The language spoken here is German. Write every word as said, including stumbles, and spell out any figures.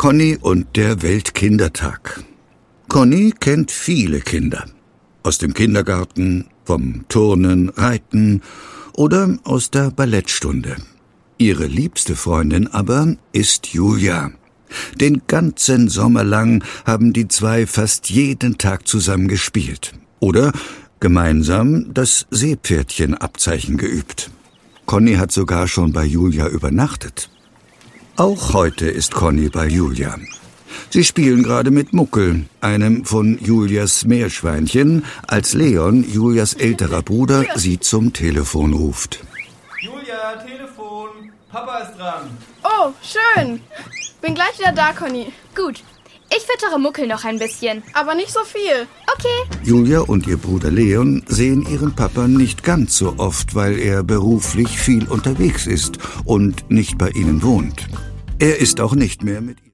Conny und der Weltkindertag. Conny kennt viele Kinder. Aus dem Kindergarten, vom Turnen, Reiten oder aus der Ballettstunde. Ihre liebste Freundin aber ist Julia. Den ganzen Sommer lang haben die zwei fast jeden Tag zusammen gespielt. Oder gemeinsam das Seepferdchenabzeichen geübt. Conny hat sogar schon bei Julia übernachtet. Auch heute ist Conny bei Julia. Sie spielen gerade mit Muckel, einem von Julias Meerschweinchen, als Leon, Julias älterer Bruder, sie zum Telefon ruft. Julia, Telefon. Papa ist dran. Oh, schön. Bin gleich wieder da, Conny. Gut. Ich füttere Muckel noch ein bisschen. Aber nicht so viel. Okay. Julia und ihr Bruder Leon sehen ihren Papa nicht ganz so oft, weil er beruflich viel unterwegs ist und nicht bei ihnen wohnt. Er ist auch nicht mehr mit